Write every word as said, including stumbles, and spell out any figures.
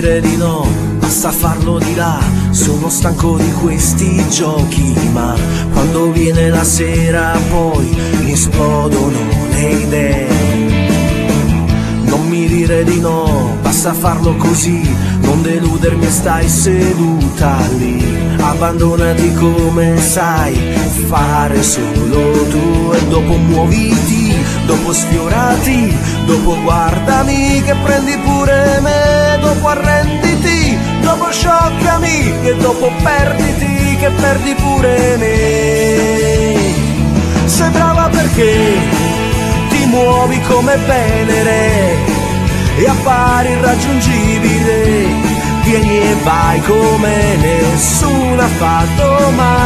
dire di no, basta farlo di là. Sono stanco di questi giochi, ma quando viene la sera poi mi esplodono le idee. Non mi dire di no, basta farlo così, non deludermi e stai seduta lì. Abbandonati come sai fare solo tu, e dopo muoviti, dopo sfiorati, dopo guardami che prendi pure me, dopo arrenditi, dopo scioccami e dopo perditi che perdi pure me. Sei brava perché ti muovi come Venere e appari irraggiungibile, vieni e vai come nessuno ha fatto mai.